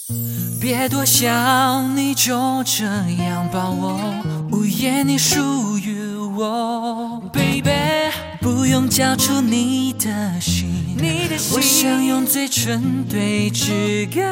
别多想，你就这样把我，无言你属于我 ，baby， 不用交出你的心，我想用嘴唇对指感。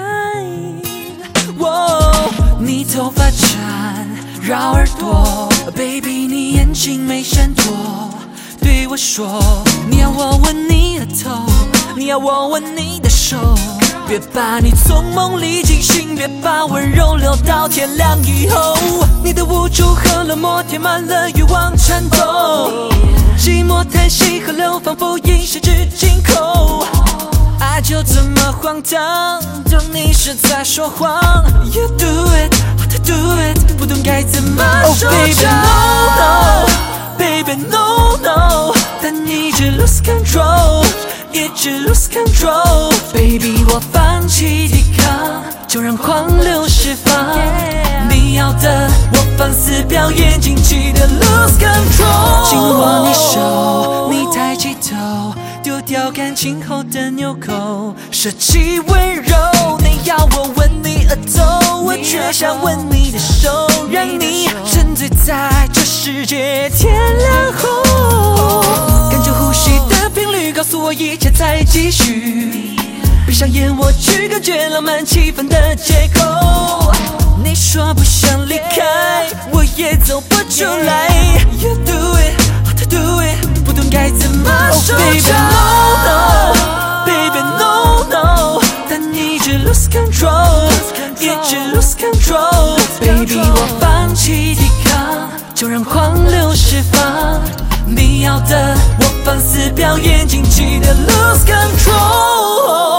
你头发缠绕耳朵 ，baby， 你眼睛没闪躲，对我说，你要我吻你的头，你要我吻你的手。别把你从梦里惊醒，别把温柔留到天亮以后。你的无助和冷漠填满了欲望颤抖，寂寞叹息河流仿佛已十指紧扣。爱就这么荒唐，当你是在说谎。You do it, how to do it， 不懂该怎么收场。Baby no no， 但你一直 lose control， 一直 lose control。Baby 我放弃抵抗，就让狂流释放。你要的我放肆表演，尽情的 lose control。紧握你手，你抬起头，丢掉感情后的纽扣，舍弃温柔。你要我吻你额头，我却想吻你的手，让你沉醉在这世界天亮后。感觉呼吸的频率告诉我一切在继续，闭上眼我去感觉浪漫气氛的借口。你说不想离开，我也走不出来。You do it, how to do it， 不懂该怎么收场。Baby no no， 但你一直 lose control， 一直 lose control。Baby 我放弃抵抗，就让狂流释放。你要的我放肆表演，尽情的 lose control。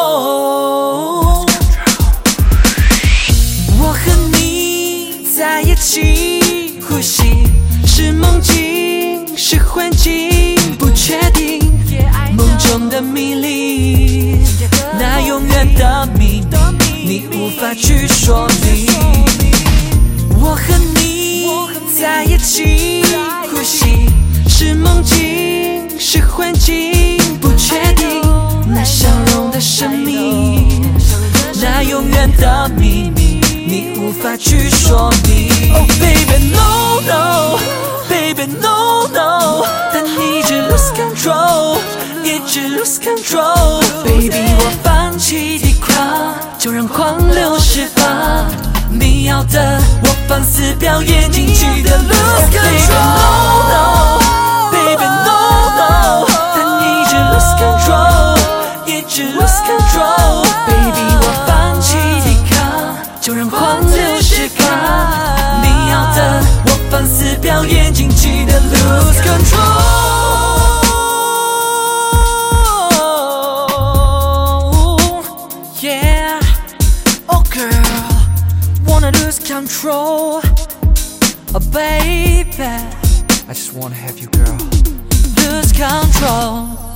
我和你在一起，呼吸是梦境，是幻境，不确定。梦中的迷离，那永远的秘密，你无法去说明。我和你在一起，呼吸是梦境，是幻境，不确定。那笑容的生命，那永远的秘密，你无法去说明。Oh baby no no， baby no no， 但你一直 lose control， 一直 lose control。Baby 我放弃抵抗，就让狂流释放。你要的我放肆表演，尽情的 lose control。Baby no no， 但你一直 lose control， 一直 lose control。Baby 我放弃抵抗，就让狂流释放。你要的我放肆表演，尽情的 lose control。Yeah, oh girl, wanna lose control, oh baby, I just wanna have you, girl. Lose control.